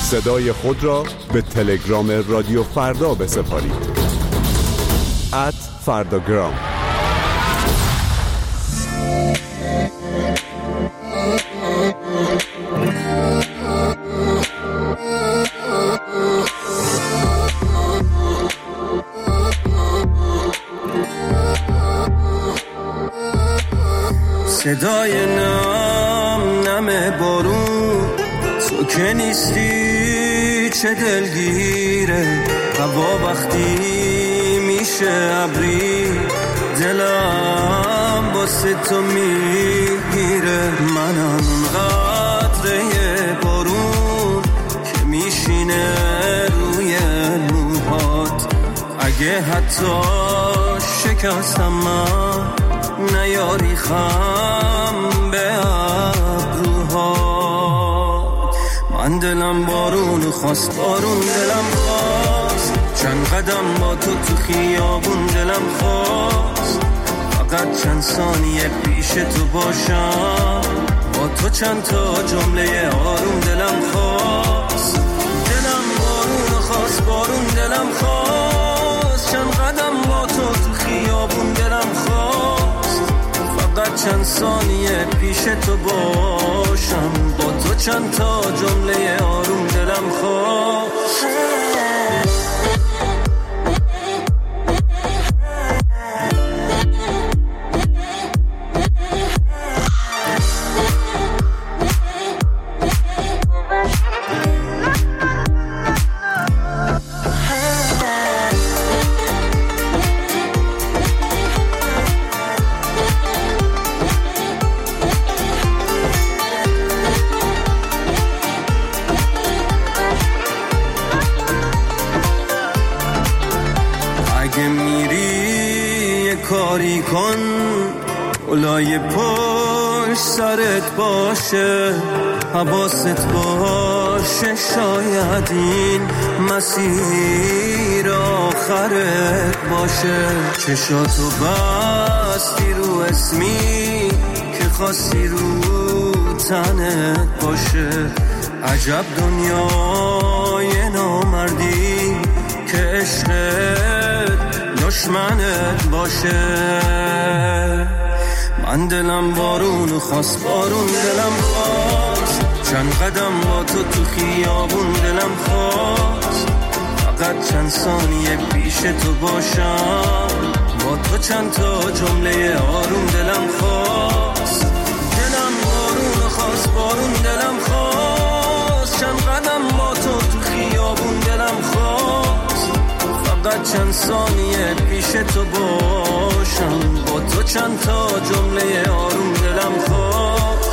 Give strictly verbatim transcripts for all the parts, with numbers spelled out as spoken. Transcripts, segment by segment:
صدای خود را به تلگرام رادیو فردا بسپارید. ات فرداگرام. صدای نم نم بارون، تو که نیستی چه دلگیره. هوا وقتی میشه ابری، دلم واسه تو میگیره. منم قطره بارون که میشینه روی موهات. اگه حتی شکستم من نیاری خم به ابروها. من دلم بارون خواست، بارون دلم خواست. چند قدم با تو تو خیابون دلم خواست. فقط چند ثانیه پیش تو باشم، با تو چند تا جمله آروم دلم خواست. دلم بارون خواست، بارون دلم خواست. چند قدم با تو تو خیابون دلم خواست. فقط چند ثانیه پیش تو باشم، با تو چند تا جمله آروم دلم خواست. کاری کن اولای پشت سرت باشه، حواست باشه. شاید این مسیر آخرت باشه. چشاتو بستی رو اسمی که خواستی رو تنت باشه. عجب دنیای نامردی که عشقت دشمنت باشه. من دلم بارون خواست، بارون دلم خواست. چند قدم با تو تو خیابون دلم خواست. فقط چند ثانیه پیش تو باشم، با تو چند تا جمله آروم دلم خواست. دلم بارون خواست، بارون دلم خواست. چند قدم با تو تو خیابون دلم خواست. فقط چند ثانیه پیش تو باشم، با تو چند تا جمله آروم دلم خواست.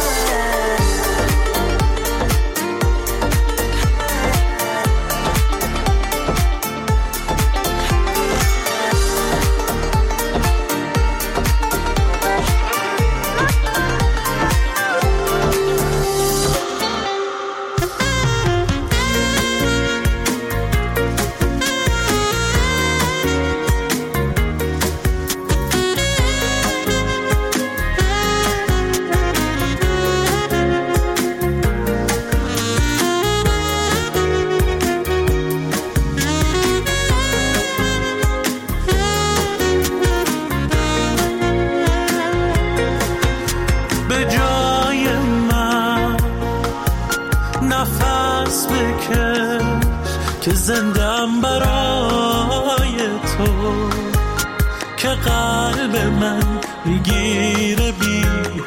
که زندم برای تو، که قلب من میگیره بی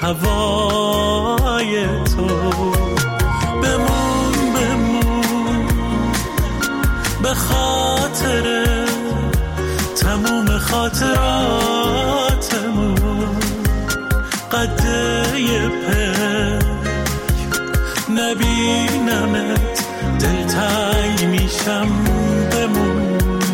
هوای تو. بمون بمون به خاطر تموم خاطراتمون. قده پک نبینمت دلتنگ میشم. بمون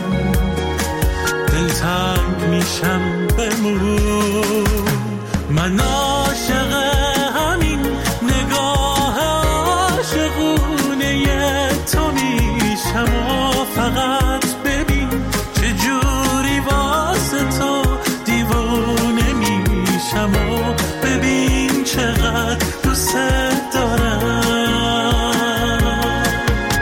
دلتنگ میشم. بمون من عاشق همین نگاه عاشقونه تو میشم. و فقط ببین چه جوری واسه تو دیوونه میشم. و ببین چقدر دوست دارم.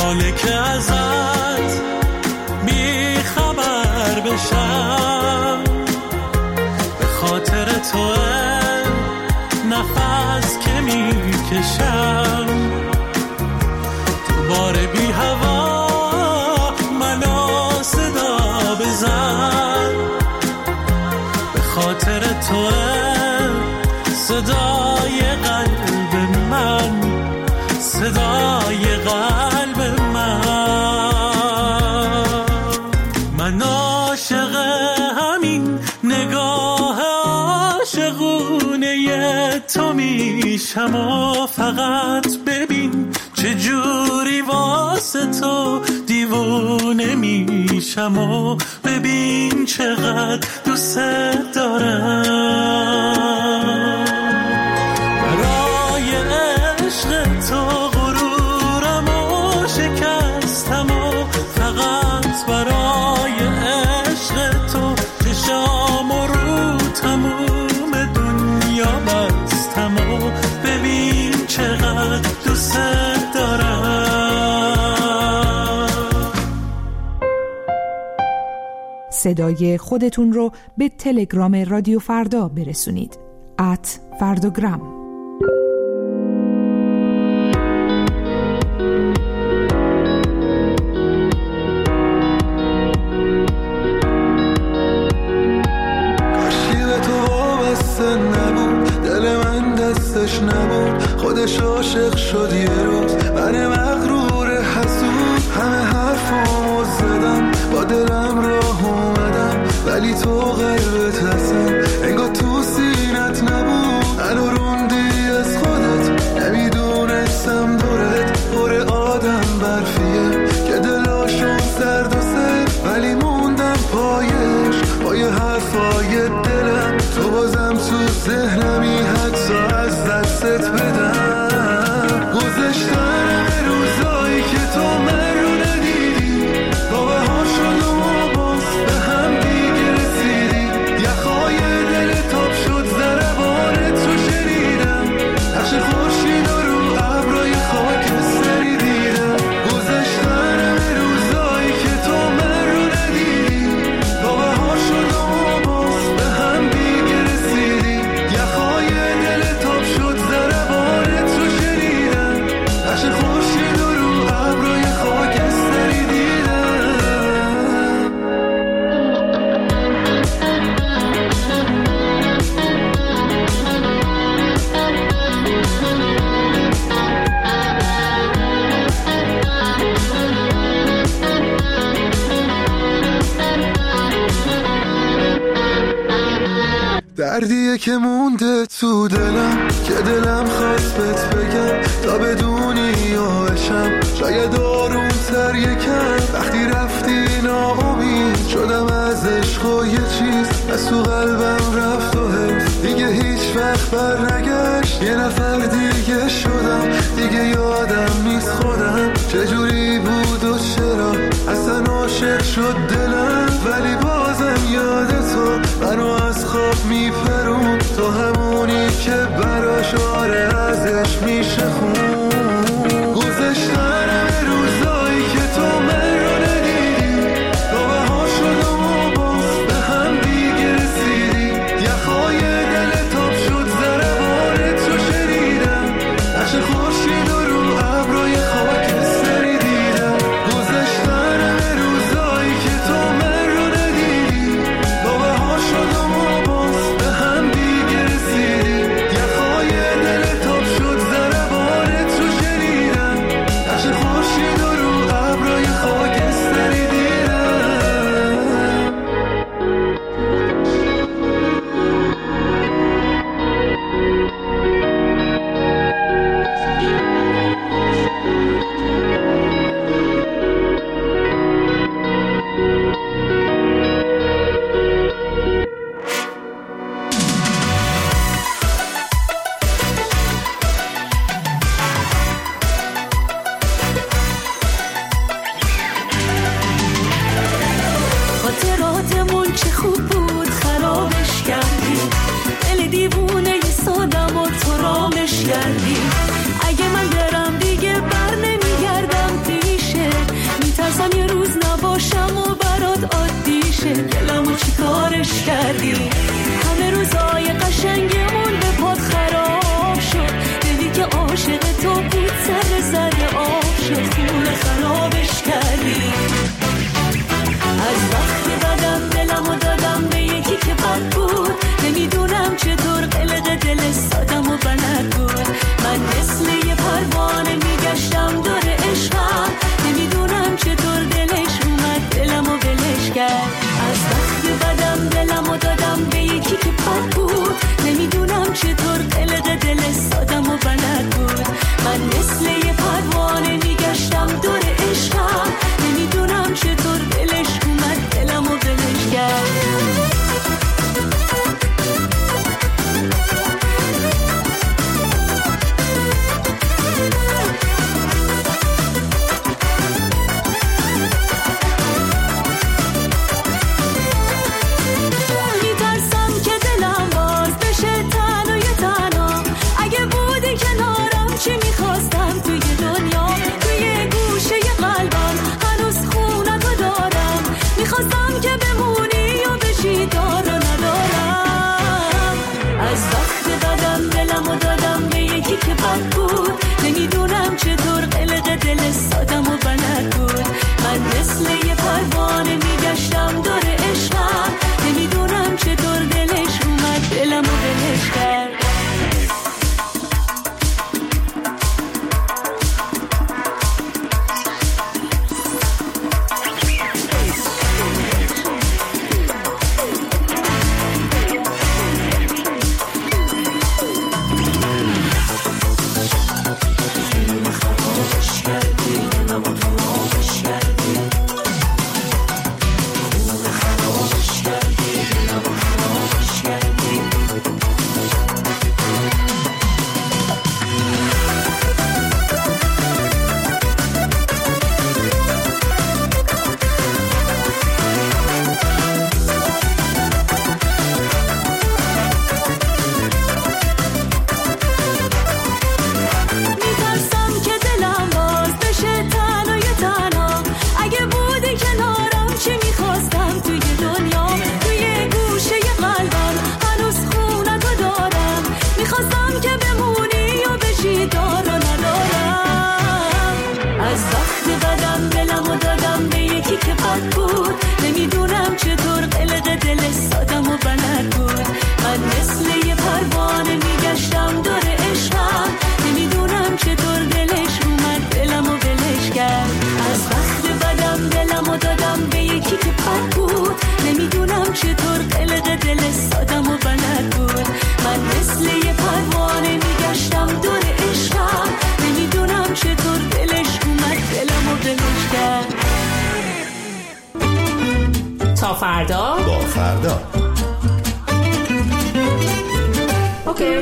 محاله که ازت بی خبر بشم، به خاطر توه نفس که میکشم. دوباره بی هوا منو صدا بزن، به خاطر توه صدای قلب من، صدای قلب من. من عاشق همین نگاه عاشقونه تو میشم و فقط ببین چجوری واسه تو دیوونه میشم و ببین چقدر دوست دارم. برای عشق تو غرورم و شکستم و فقط برای عشق تو چشام رو تموم دنیا بستم و ببین چقدر دوست دارم. صدای خودتون رو به تلگرام رادیو فردا برسونید. ات فرداگرام. نبود خودش عاشق شد یه روز، من مغرور حسود همه حرفامو زدم، با دلم راه اومدم ولی تو قلبت هستم انگار تو سینت نبود. منو روندی از خودت نمیدونستم دورت پر آدم برفیه که دلاشون سرد و سر، ولی موندم پایش با یه حرفای دلم. تو بازم تو ذهنمی حتی از دستت بدم. گذشتن روزایی که تو من رو ندیدی، بابا ها شد و باز به هم دیگه رسیدی. یخای دل تاب شد ضربان تو شنیدم، نقش خورشید رو ابرای خاکستری دیدم. گذشتن روزایی که تو من رو ندیدی، بابا ها شد و باز به هم دیگه رسیدی. یخای دل تاب شد ضربان تو شنیدم، نقش خورشید رو ابرای خاکستری دیدم. دردیه که مونده تو دلم که دلم خواست بهت بگم تا بدونی یا بشم شاید آروم تر یکم. وقتی رفتی ناامید شدم از عشق و یه چیز از تو قلبم رفت و حس دیگه هیچ وقت بر نگشت. یه نفر دیگه شدم دیگه یادم نیست خودم چجوری بود و چرا اصلا عاشق شد دلم، ولی بازم یاد تو منو از خواب میپرون. تو همونی که براش آره ازش میشه خون. گذشتن همه روزایی که تو من رو ندیدی، دوبه ها شد و باز به هم دیگه رسیدی. یخای دل تاب شد ضربان تو شنیدم، نقش خورشید رو ابرای خاکستری دیدم. گذشتن همه روزایی که تو من رو ندیدی، دوبه ها شد و باز به هم دیگه رسیدی. یخای دل تاب شد ضربان تو شنیدم، نقش خورشید رو ابرای خاکستری دیدم. خاطراتمون چه خوب بود خرابش کردی، دل دیوونه سادم و تو رامش کردی. اگه من برم دیگه بر نمیگردم پیشت، فردا. اوکی.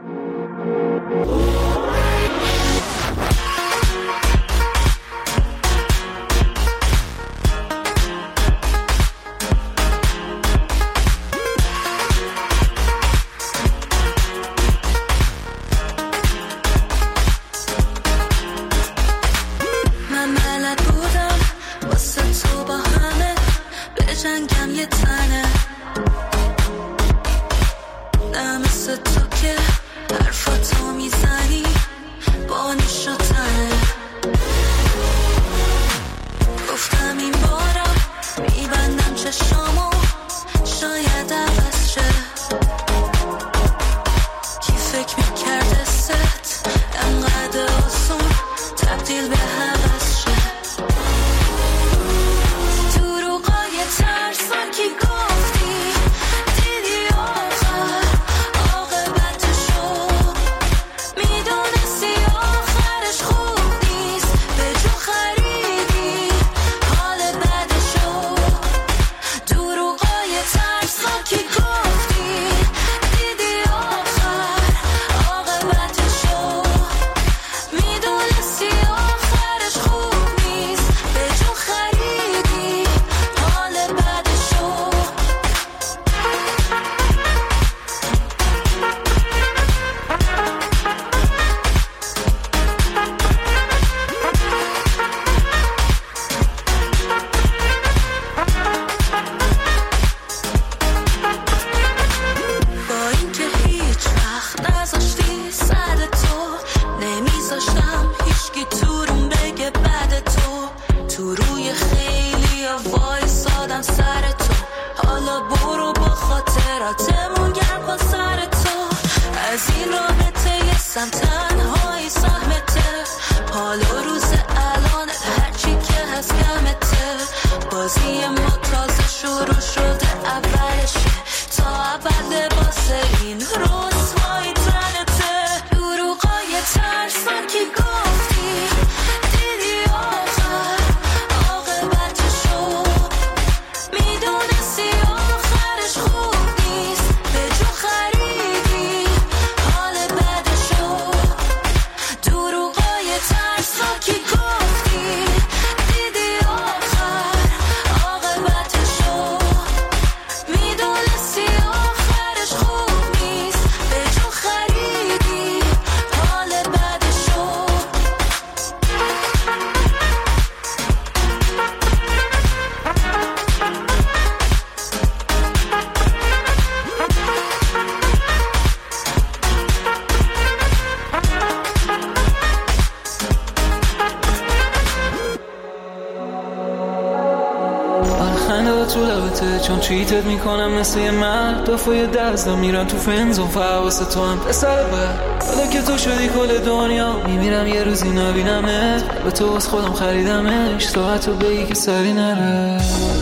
چون چیتت میکنم مثل یه مرد دفعه دستم میرن تو فنزون فواسه تو هم پسر بر حالا که تو شدی کل دنیا میمیرم یه روزی نبینمت به تو از خودم خریدمش ساعت رو بگی که سری نره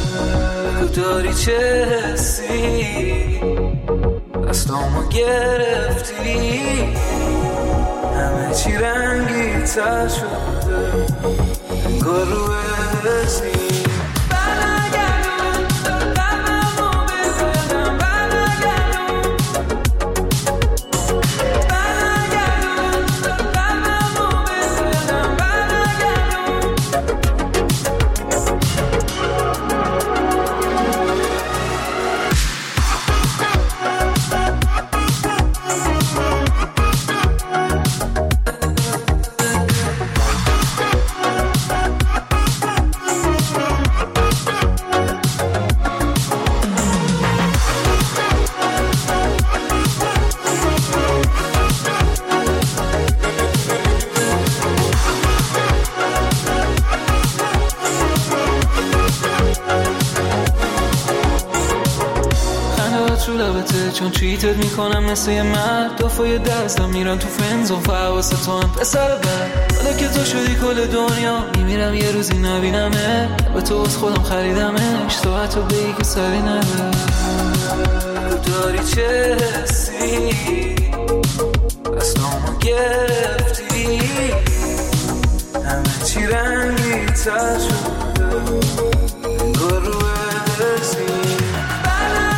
بگو داری چه حسی دستامو گرفتی همه چی رنگی تر شده انگار رو حسی چون چیتت میکنم مثل یه مرد دفعه دستم میرن تو فنزون فواسه تو هم پسر بر حالا که تو شدی کل دنیا میمیرم یه روزی نبینمه به تو از خودم خریدمش ساعت رو بگی که سری نره داری چه حسی دستامو گرفتی همه چی رنگی تر شده انگار رو حسی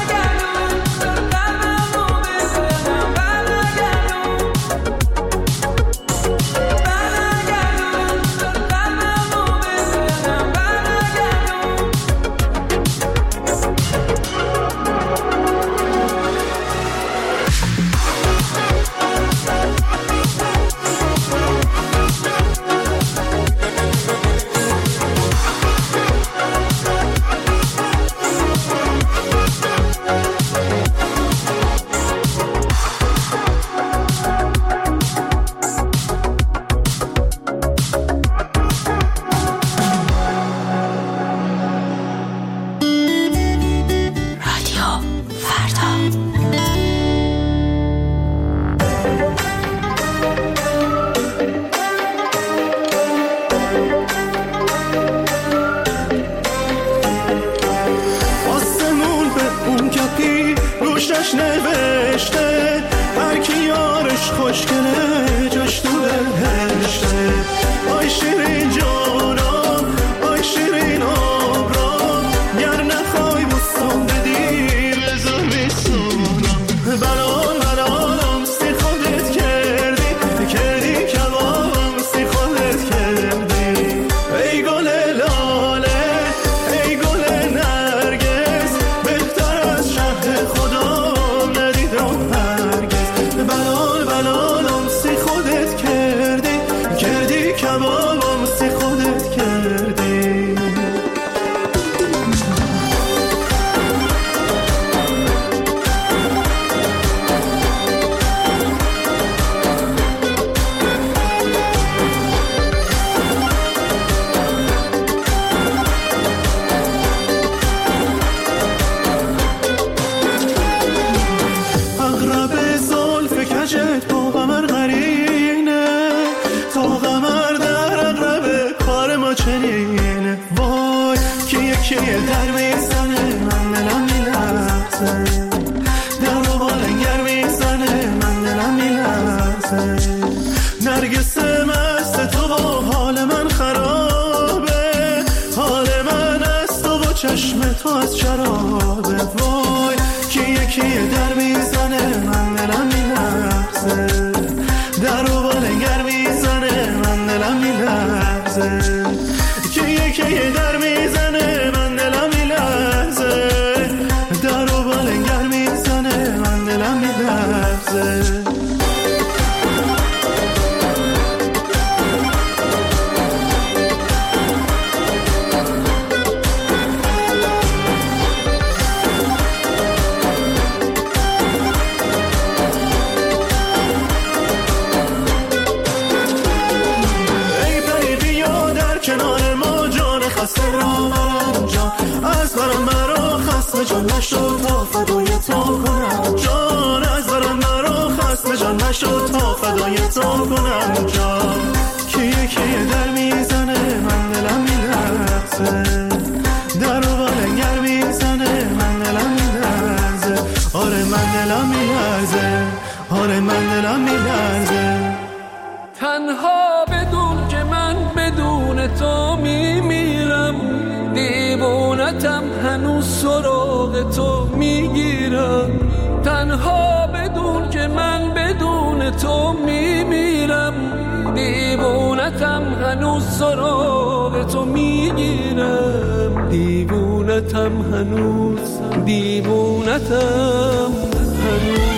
خوشگله جاش تو بهشته. آی شیرین جانم آی شیرین آبرام، گر نخوای بوسم بدی بذار بسونم. بلال بلالم سی خودت کردی، کردی کبابم سی خودت کردی. ای گل لاله ای گل نرگس، بهتر از شهر خدا ندیدم هرگز. بلال بلالم سی خودت کردی، کردی کبابم سی خودت کردی. اغرب زلف کجت با قمر قرینه، تا قمر در اغرب کار ما چنینه. وای که یکی در میزنه من دلم میلرزه، در و بالنگر میزنه من دلم میلرزه. نرگس مست تو با حال من خرابه، حال من از تو با چشم تو از شرابه. وای که یکی در میزنه من دلم میلرزه، در و بالنگر میزنه من دلم میلرزه. که یکی در میزنه من دلم میلرزه، در و بالنگر میزنه من دلم میلرزه. ای پری بیا در کنار ما، جان خسته را مرم جان، از برم مرا خسته جان نشد تا فدای تو کنم جان، از برم مرا خسته جان نشد تا فدای تو کنم جان. که یکی در میزنه من دلم میلرزه، در و بالنگر میزنه من دلم میلرزه. آره من دلم میلرزه، آره من دلم میلرزه. تنها بدون که من بدون تو میمیرم، دیوونتم هنوز سراغ تو میگیرم. تنها بدون که من بدون تو میمیرم، دیوونتم هنوز سراغ تو میگیرم. دیوونتم هنوز، دیوونتم هنوز.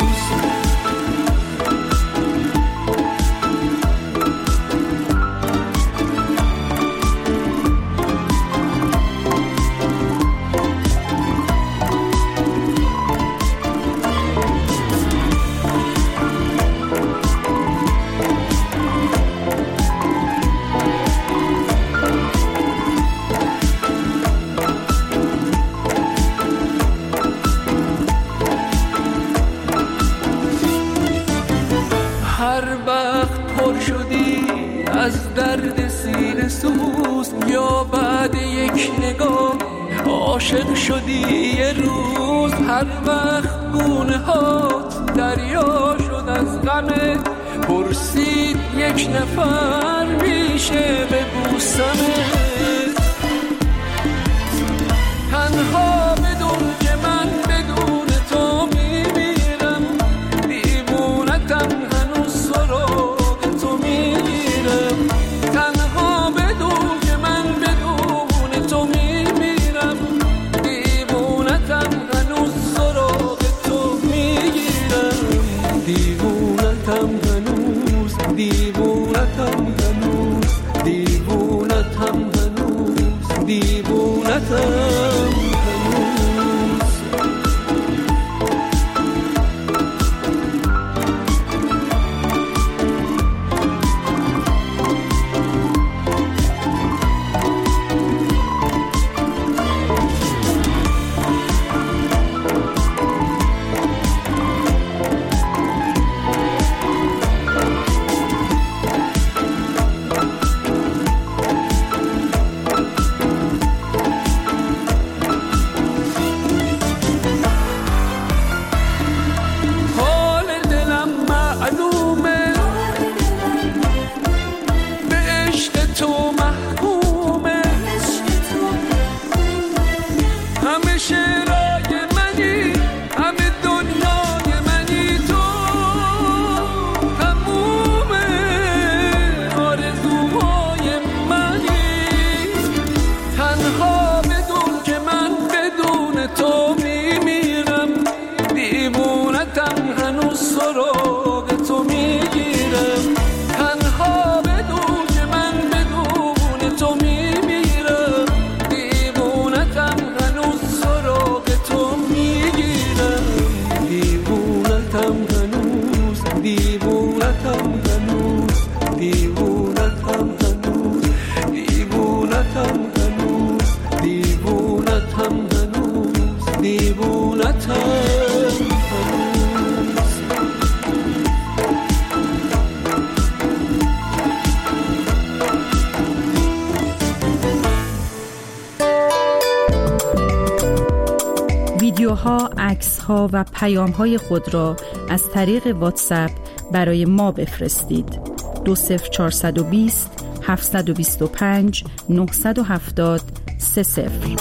هر وقت پر شدی از درد سینه سوز، یا بعد یک نگاه عاشق شدی یه روز. هر وقت گونه هات دریا شد از غمت، پرسید یک نفر میشه ببوسمت. تنها بدون که من بدون تو میمیرم، دیوونتم هنوز سراغ تو میگیرم. تنها بدون که من بدون تو میمیرم، دیوونتم هنوز سراغ تو میگیرم. دیوونتم هنوز، دیوونتم هنوز، دیوونتم ها، عکس ها و پیام های خود را از طریق واتساپ برای ما بفرستید. دو صفر چهارصد و بیست هفتصد و بیست و پنج نهصد و هفتاد سه صفر.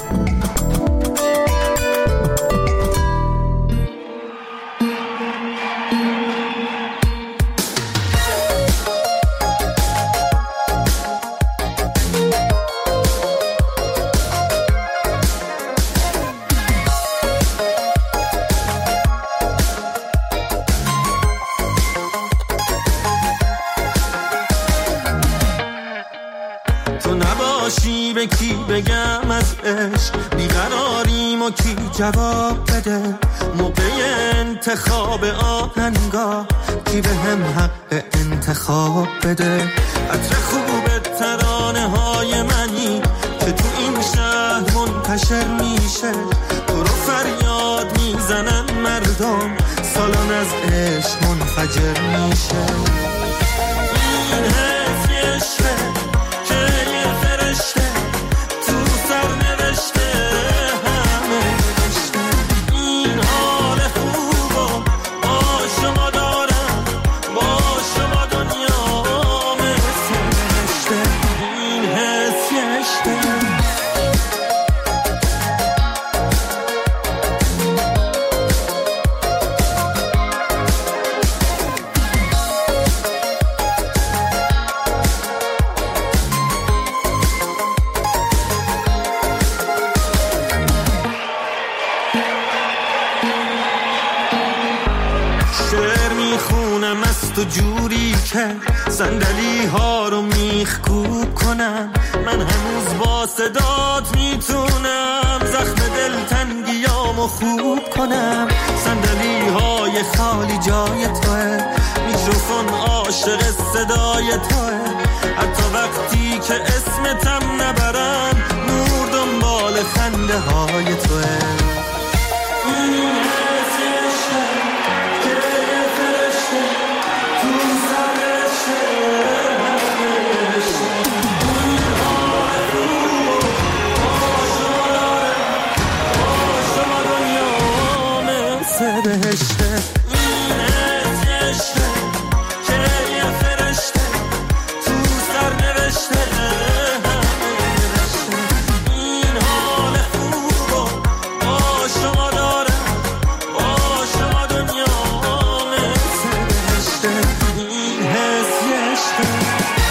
به کی بگم از عشق بیقراریم و کی جواب بده، موقع انتخاب آهنگا کی به هم حق انتخاب بده. عطر خوب ترانه های منی که تو این شهر منتشر میشه، تو رو فریاد میزنن مردم، سالن از عشق منفجر میشه. این حس عشقه که یه فرشته تو سر نوشته همه نوشته. این حال خوبو با شما دارم، با شما دنیا مثل نوشته. این حس عشقه. تو جوری که صندلی ها رو میخکوب کنم، من هنوز با صدات میتونم زخم دلتنگیامو خوب کنم. صندلی های خالی جای توه، میکروفون عاشق صدای توه، حتی وقتی که اسمتم نبرن نور دنبال خنده های توه. بهشته این عشقه که یه فرشته تو سر نوشته همه نوشته. این حال خوبو با شما دارم، با شما دنیا مثل بهشته. این حس عشقه.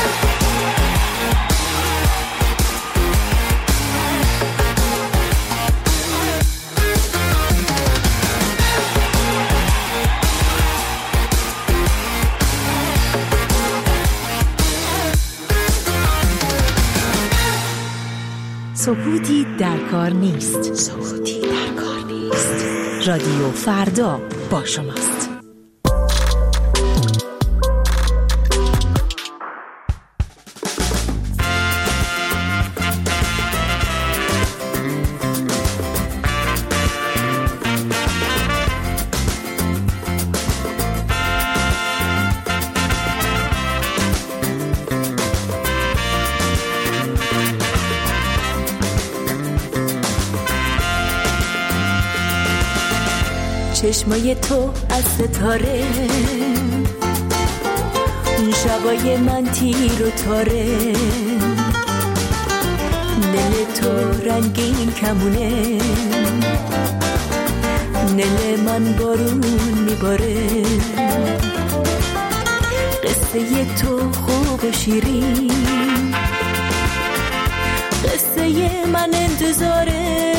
سکوتی در کار نیست. سکوتی در کار نیست. رادیو فردا با شماست. چشمای تو از ستاره، اون شبای من تیر و تاره، دل تو رنگین کمونه، دل من بارون میباره. قصه تو خوب و شیرین، قصه من انتظاره.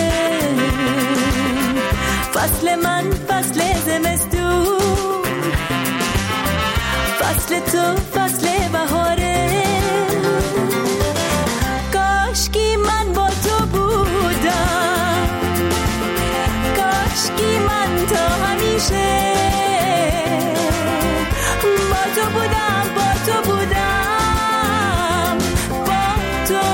فصل من فصل زمستون، فصل تو فصل بهاره. کاشکی من با تو بودم، کاشکی من تا همیشه با تو بودم، با تو بودم، با تو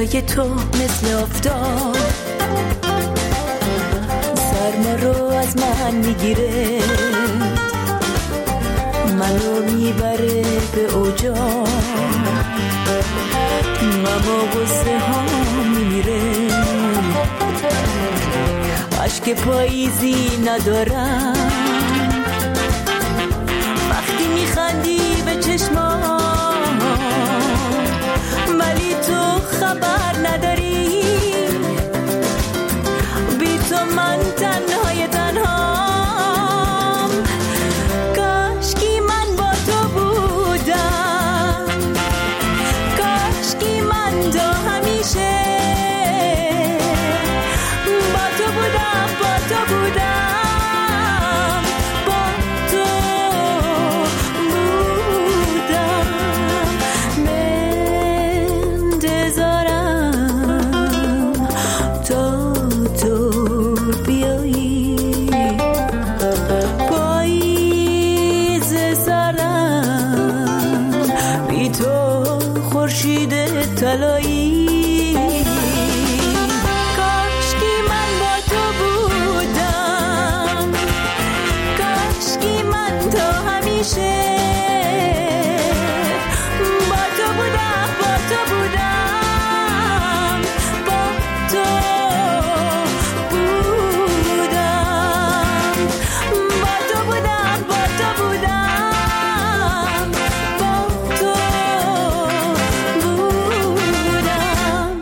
صدای تو مثل آفتاب سرما رو از من میگیره، منو میبره به اوجا، غم و غصه ها میمیره. عشق پاییزی ندارم وقتی میخندی به چشمام، ولی تو خبر نداری بی تو من تنهای تنهام. کاشکی من با تو بودم، کاشکی من تو همیشه با تو بودم، با تو بودم، با تو بودم. منتظرم تا تو بیایی، پاییز سرم بی تو خورشید طلایی. کاشکی من با تو بودم، کاشکی من تو همیشه با تو بودم، با تو بودم، با تو بودم، با تو بودم، با تو بودم، با تو بودم.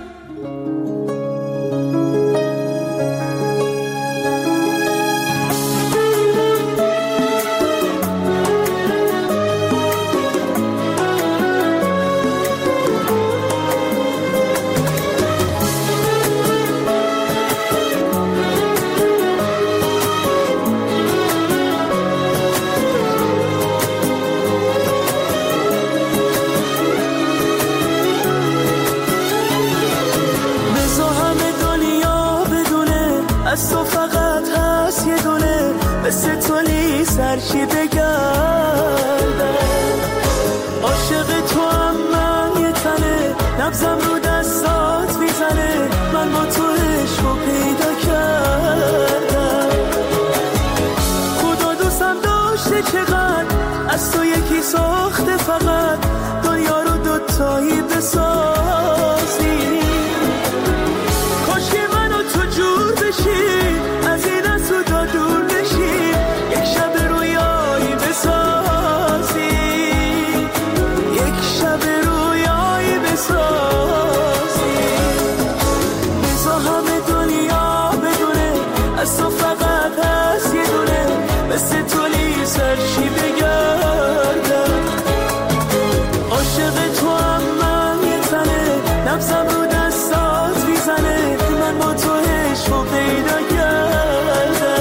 بزا همه دنیا بدونه از تو فقط هست یه دونه، مثل تولی سرشی بگردم. عاشق تو هم من یه تنه، نبزم رو دستات میزنه، من با تو عشقو پیدا کردم. خدا دوستم داشته چقدر از تو یکی ساخته، فقط دنیا رو دوتایی بسازی. کاش که من و تو جور بشیم، از این از تو دا دور بشیم، یک شب رویایی بسازی، یک شب رویایی بسازی. بزا همه دنیا بدونه از تو فقط هست یه دونه، مثل تولی سرشی بگردم. عاشق تو هم من یه تنه، نبزم رو دستات میزنه، من با تو عشقو پیدا کردم.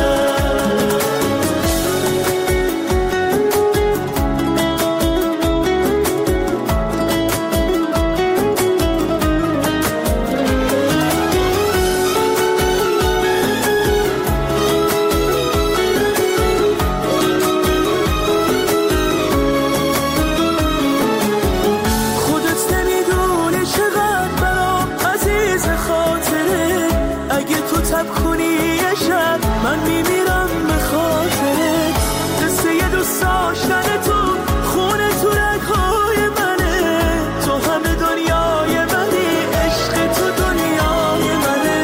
خودت نمیدونه چقدر برام عزیز خاطره، اگه تو تب کنی یه شب من میمیرم به خاطرت. قصه یه دوست داشتن تو خونه تو رگ‌های منه، تو همه دنیای منی، عشق تو دنیای منه.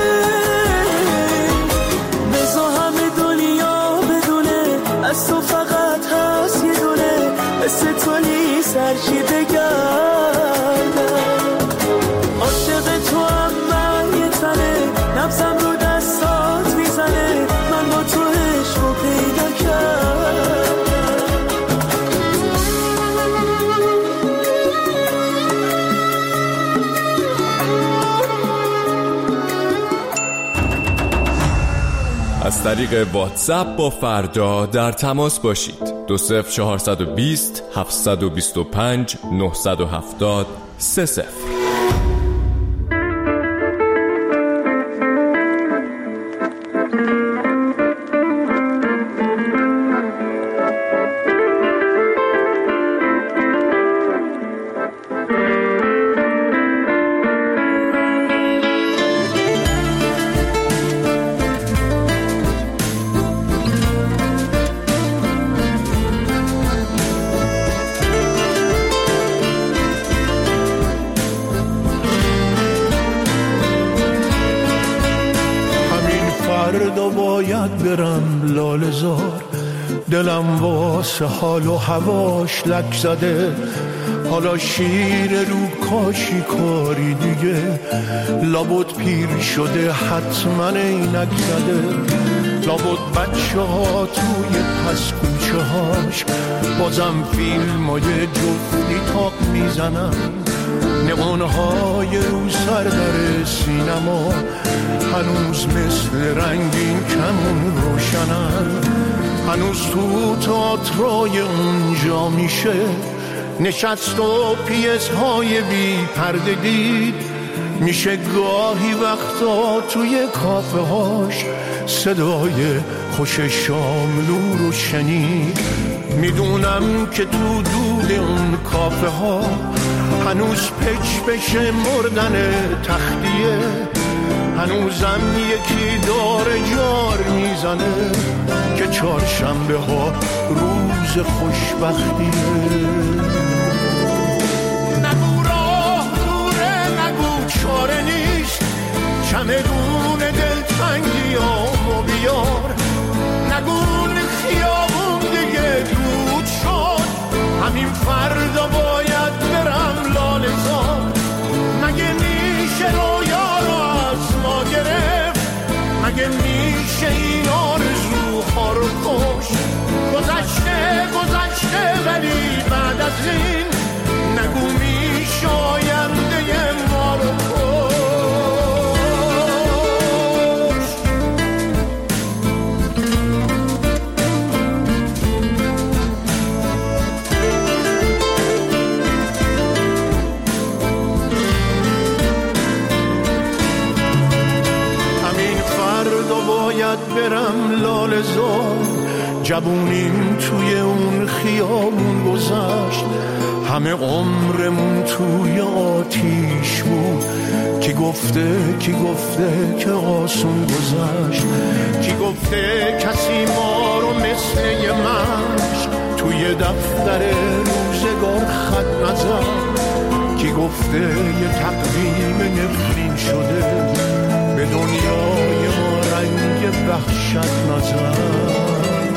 بزا همه دنیا بدونه از تو فقط هست یه دونه، مثل تولی سرشی بگردم. عاشق تو هم من یه تنه، نبزم رو دستات میزنه، من با تو عشقو پیدا کردم. از طریق واتساپ با فردا در تماس باشید. دو صفر چهارصد و بیست هفتصد و بیست و پنج نهصد و هفتاد سه صفر. برم لاله زار. دلم واسه حال و هواش لک زده، حالا شیر رو کاشی کاری دیگه. لابد پیر شده حتما اینک زده، لابد بچه ها توی پس کوچه هاش بازم فیلم های جفتی تاق میزنن. نقانهای رو سر در سینما هنوز مثل رنگین کمون روشنن. هنوز تو تئاترای اونجا میشه نشست و پیس های بی پرده دید. میشه گاهی وقتا توی کافه هاش صدای خوش شاملو رو شنید. میدونم که تو دود اون کافه ها هنوز پچ بشه مردن تختیه. هنوزم یکی داره جار میزنه که چهارشنبه ها روز خوشبختیه. نگو راه دوره، نگو چاره نیست، چمدون دلتنگی آمو بیار. نگو خیابون دیگه دود شد، همین فردا باید برم لاله زار. مگه میشه رویا رو از ما گرفت؟ مگه میشه این آرزوها رو کشت؟ گذشته گذشته ولی بعد از این نگو میشه آینده ما رو کشت. برم لاله زار. جوونیم توی اون خیابون گذشت، همه عمرمون توی آتیش بود. کی گفته کی گفته که آسون گذشت؟ کی گفته کسی ما رو مثل یه مشت توی دفتر روزگار خط نزد؟ کی گفته یه تقویم نفرین شده به دنیای ما رنگ وحشت نزد؟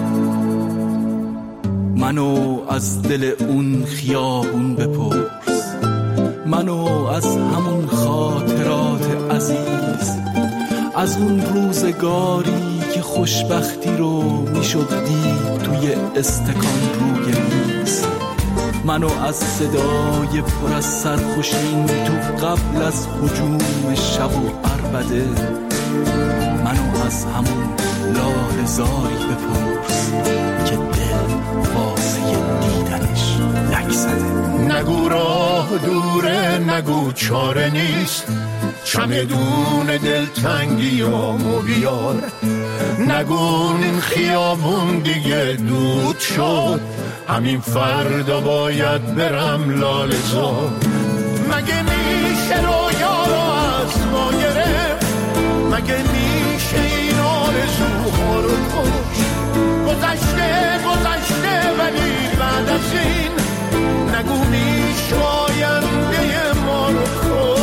منو از دل اون خیابون بپرس، منو از همون خاطرات عزیز، از اون روزگاری که خوشبختی رو میشد دید توی استکان روی میز. منو از صدای پر از سرخوشین تو قبل از هجوم شب و عربده، منو از همون لاله زاری بپرس که دل واسه دیدنش لک زده. نگو راه دوره، نگو چاره نیست، چمدون دلتنگی آمو بیار. نگو این خیابون دیگه دود شد، همین فردا باید برم لاله زار. مگه میشه رویا رو از ما گرفت؟ مگه میشه این آرزوها رو کشت؟ گذشته گذشته ولی بعد از این نگو میشه آینده ما رو کشت.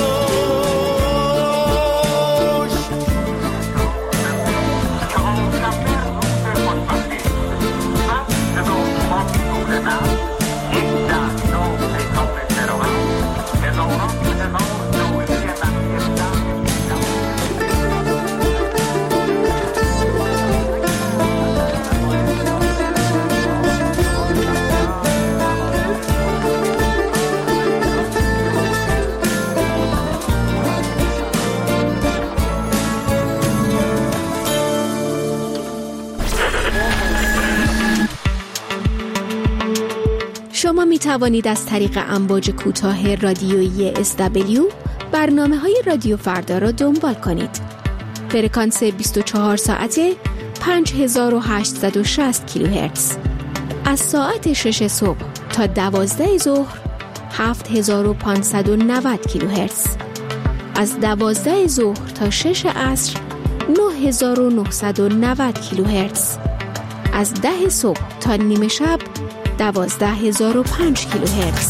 شما می توانید از طریق امواج کوتاه رادیویی اس دبلیو برنامه های رادیو فردا را دنبال کنید. فرکانس بیست و چهار ساعته پنج هزار و هشتصد و شصت کیلوهرتز. از ساعت شش صبح تا دوازده ظهر هفت هزار و پانصد و نود کیلوهرتز. از دوازده ظهر تا شش عصر نه هزار و نهصد و نود کیلوهرتز. از ده صبح تا نیمه شب دوازده هزار و پنج کیلوهرتز.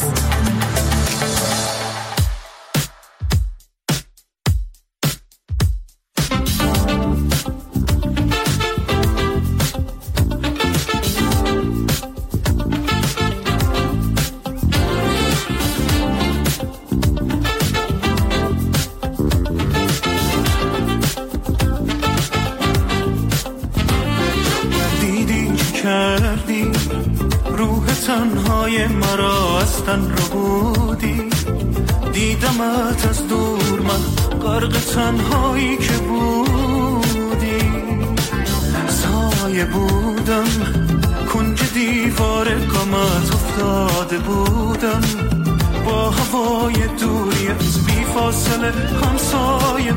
تنهای مرا از تن رو بودی، دیدمت از دور من غرق تنهایی که بودی، سایه بودم کنج دیوار غمت افتاده بودم، با هوای دوری از بی فاصله همسایه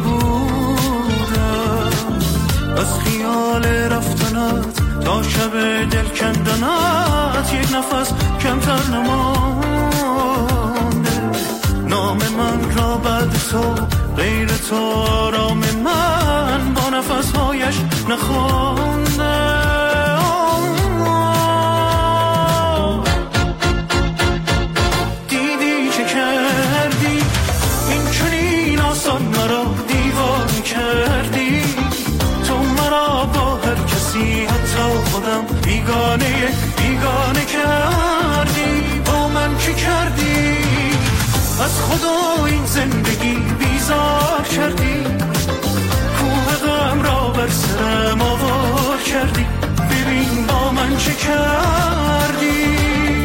بودم، از خیال رفتنت تا شب دل کندنت یک نفس کمتر نمانده، نام من را بعد تو غیر تو آرام من با نفسهایش نخوانده. دیدی چه کردی این چنین آسان مرا دیوانه کردی، تو مرا با هر کسی حتی خودم بیگانه بیگانه کردی، با من چی کردی از خدا این زندگی بیزار کردی، کوه غم را بر سرم آوار کردی، ببین با من چه کردی.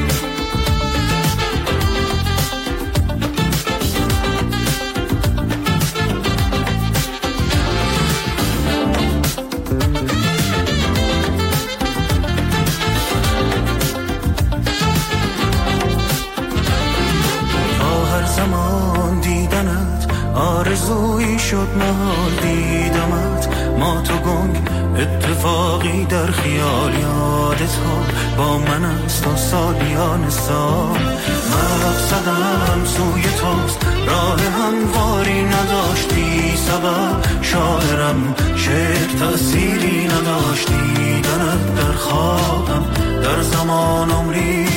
زمان دیدنت آرزویی شد محال دیدمت، ما تو گنگ اتفاقی در خیال یادت ها با من است تا سالیان سال، مقصدم سوی توست راه همواری نداشتی سبب، شاعرم شعر تأثیری نداشتی، دیدنت در خوابم در زمان عمری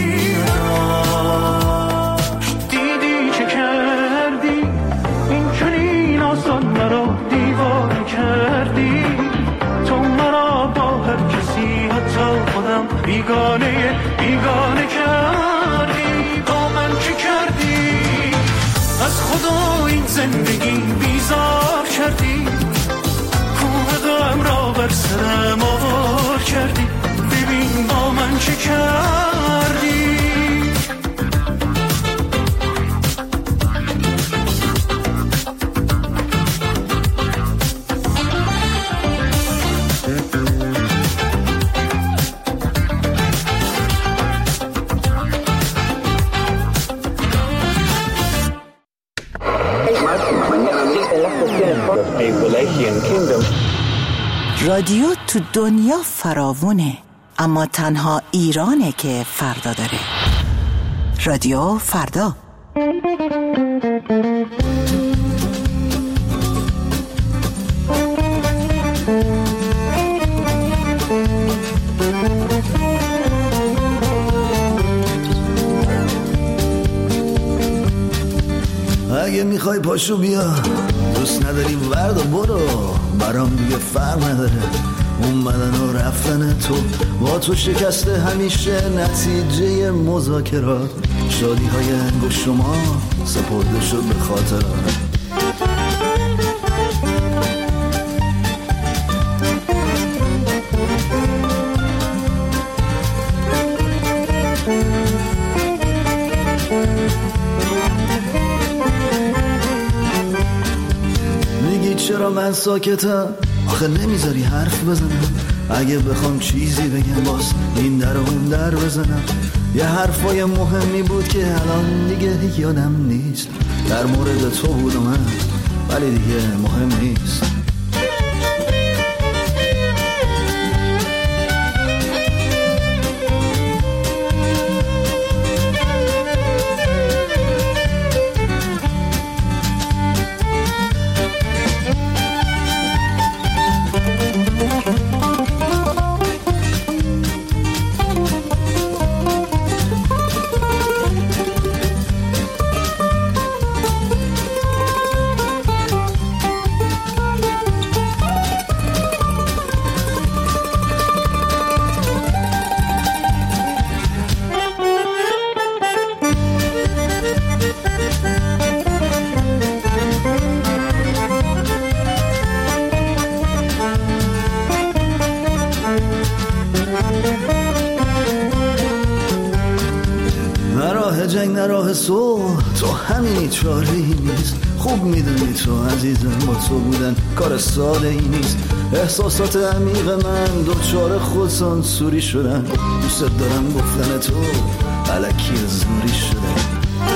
آسان مرا دیوانه کردی، تو مرا با هر کسی حتی خودم بیگانه بیگانه کردی، با من چی کردی از خدا این زندگی بیزار کردی، کوه غم را بر سرم آوار کردی، ببین با من چی کردی. رادیو تو دنیا فراوونه، اما تنها ایرانه که فردا داره. رادیو فردا. اگه میخوای پاشو بیا، دوست نداری ورد و برو، برام دیگه فرق نداره اومدن و رفتن تو، با تو شکسته همیشه نتیجه مذاکرات، شادی های انگوش شما سپرده شد به خاطرات. چرا من ساکتم؟ آخه نمیذاری حرف بزنم، اگه بخوام چیزی بگم باز این در اون در بزنم، یه حرفای مهمی بود که الان دیگه یادم نیست، در مورد تو بود و من، ولی دیگه مهم نیست. جنگ نه راه صلح، تو همینی چاره ای نیست. خوب میدونی تو عزیزم با تو بودن کار ساده ای نیست. احساسات عمیق من دوچار خودسانسوری شدن. دوست دارم گفتن تو الکی زوری شدن.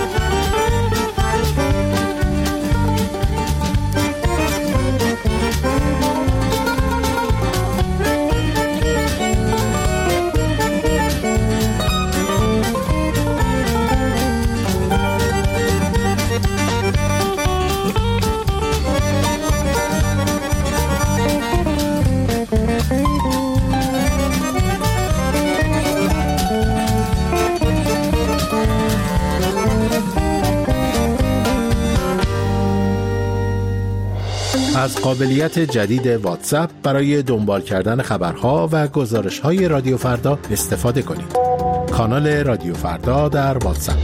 از قابلیت جدید واتساپ برای دنبال کردن خبرها و گزارش‌های رادیو فردا استفاده کنید. کانال رادیو فردا در واتساپ.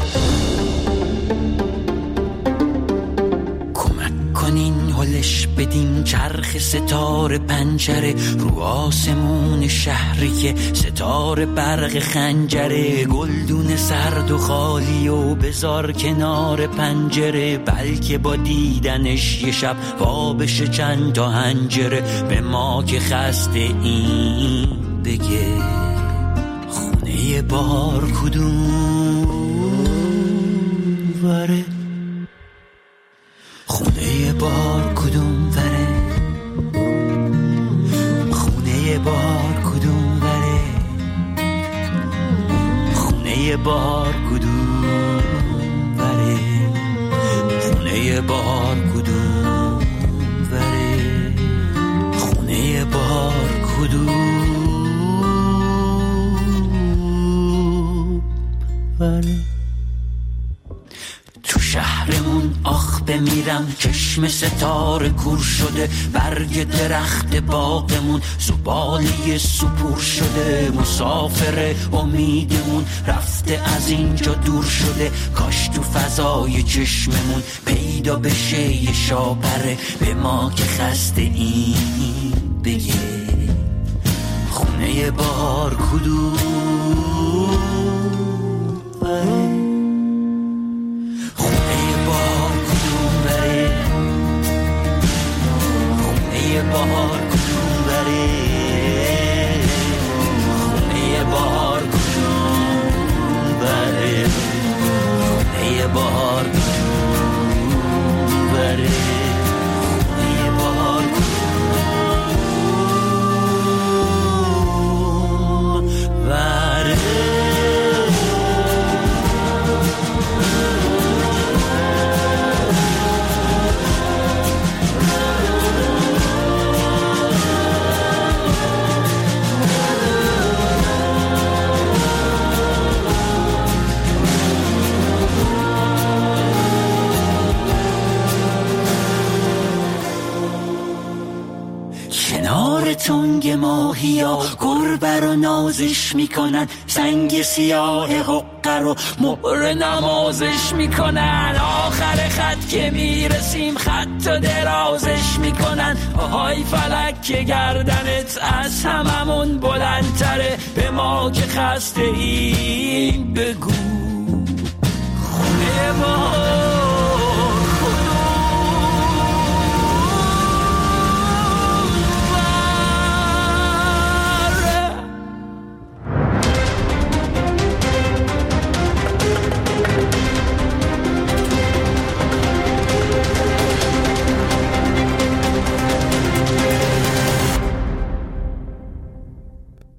کمک کنین هلش بدین چرخ ستاره پنجره رو آسمون شهری که ستاره برق خنجره. گلدون سرد و خالی و بذار کنار پنجره، بلکه با دیدنش یه شب وا بشه چند تا هنجره. به ما که خسته این بگه خونه بار کدوم وره، خونه بار کدوم وره، خونه بار کدوم وره، خونه بار کدوم وره، خونه بار کدوم وره، خونه بار کدوم وره. تو شهرمون آخ بمیرم، چشم ستاره کور شده، برگ درخت باغمون زباله سپور شده. مسافر امیدمون رفته از اینجا دور شده، کاش تو فضای چشممون پیدا بشه یه شاپره. به ما که خسته این بگه خونه بار کدوم وره، بهار کدوم بره، خونه بهار کدوم بره، خونه بهار کدوم بره، خونه بهار کدوم بره. تنگ ماهیا گربه رو نازش میکنن، سنگ سیاه حقه رو مهر نمازش میکنن. آخر خط که میرسیم خط و درازش میکنن. آهای فلک که گردنت از هممون بلندتره، به ما که خسته این بگو خونه ما